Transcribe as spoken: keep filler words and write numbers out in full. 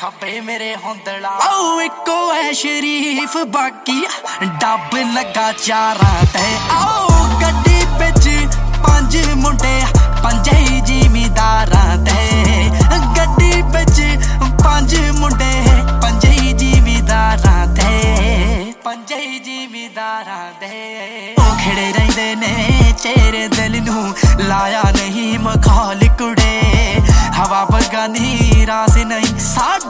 खब्बे मेरे हुंदड़ा आओ इको है शरीफ बाकी डब लगा चारां ते आओ गड्डी विच पंज मुंडे पंजे जिमीदारां ते गड्डी विच पंज मुंडे पंजे जिमीदारां ते पंजे जिमीदारां ते ओ खड़े रहिंदे ने चेहरे दिल नूं लाया